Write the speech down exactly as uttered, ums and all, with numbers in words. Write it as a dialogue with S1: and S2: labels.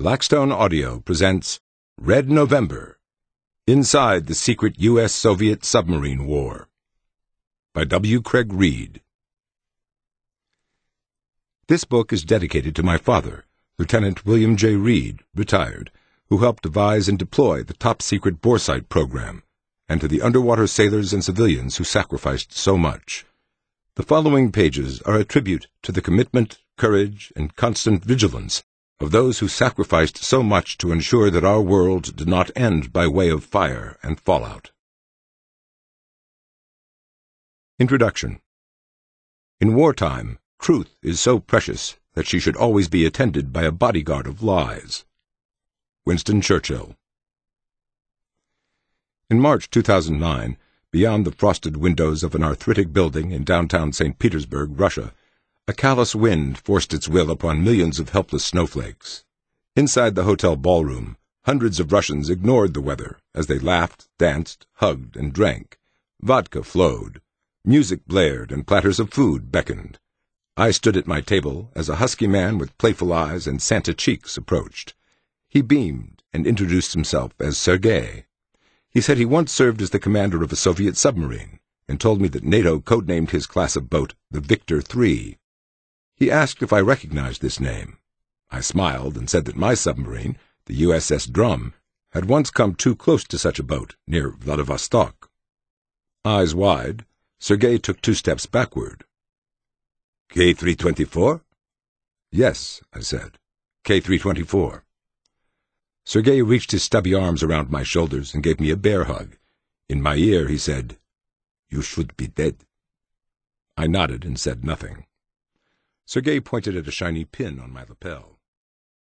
S1: Blackstone Audio presents Red November, Inside the Secret U S Soviet Submarine War, by W. Craig Reed. This book is dedicated to my father, Lieutenant William J. Reed, retired, who helped devise and deploy the top-secret Boresight program, and to the underwater sailors and civilians who sacrificed so much. The following pages are a tribute to the commitment, courage, and constant vigilance of those who sacrificed so much to ensure that our world did not end by way of fire and fallout. Introduction. In wartime, truth is so precious that she should always be attended by a bodyguard of lies. Winston Churchill. In March two thousand nine, beyond the frosted windows of an arthritic building in downtown Saint Petersburg, Russia, a callous wind forced its will upon millions of helpless snowflakes. Inside the hotel ballroom, hundreds of Russians ignored the weather as they laughed, danced, hugged, and drank. Vodka flowed. Music blared and platters of food beckoned. I stood at my table as a husky man with playful eyes and Santa cheeks approached. He beamed and introduced himself as Sergei. He said he once served as the commander of a Soviet submarine and told me that NATO codenamed his class of boat the Victor three. He asked if I recognized this name. I smiled and said that my submarine, the U S S Drum, had once come too close to such a boat near Vladivostok. Eyes wide, Sergei took two steps backward. K three twenty-four? Yes, I said. K three twenty-four. Sergei reached his stubby arms around my shoulders and gave me a bear hug. In my ear he said, "You should be dead." I nodded and said nothing. Sergei pointed at a shiny pin on my lapel.